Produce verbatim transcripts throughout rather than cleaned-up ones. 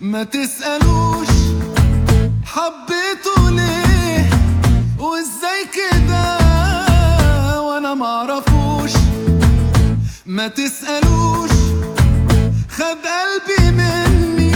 ما تسألوش حبيته ليه وازاي كده وانا معرفوش. ما تسألوش خد قلبي مني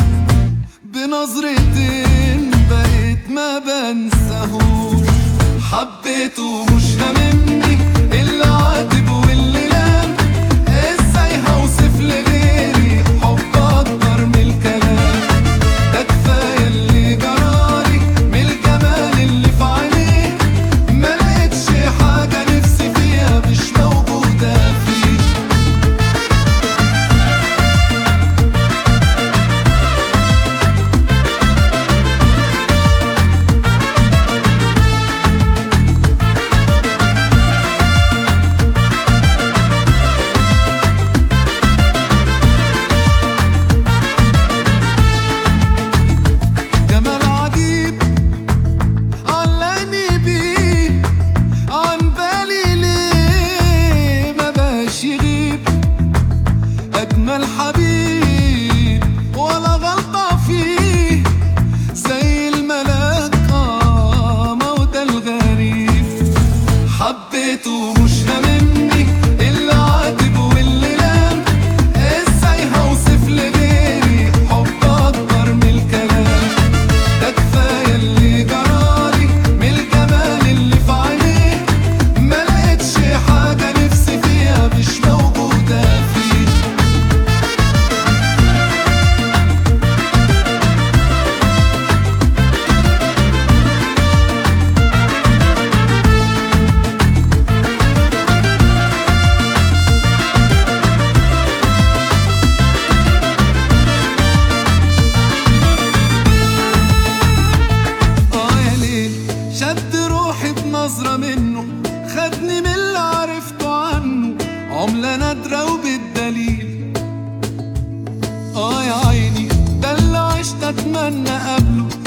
بنظرتين بقيت ما بنساهوش. حبيته مش هاممني اللي عاتب واللي لام، ازاي هوصف لغيري حب اكتر من الكلام. ده كفايه اللي جرالي من الجمال اللي في عينيه، ما لقيتش حاجه نفسي فيها مش موجوده فيه. أجمل حبيب ولا غلطة فيه زي الملاك، آه ما هو ده الغريب. حبيته مش هاممني اللي عاتب واللي لام، ازاي هوصف لغيري حب أكتر من الكلام. ده كفاية اللي جرالي من الجمال اللي في عينيه، ما لقيتش حاجة نفسي فيها مش موجودة فيه. شد روحي بنظرة منه، خدني من اللي عرفته عنه، عملة نادرة وبالدليل. اه يا عيني ده اللي عشت اتمنى قبله،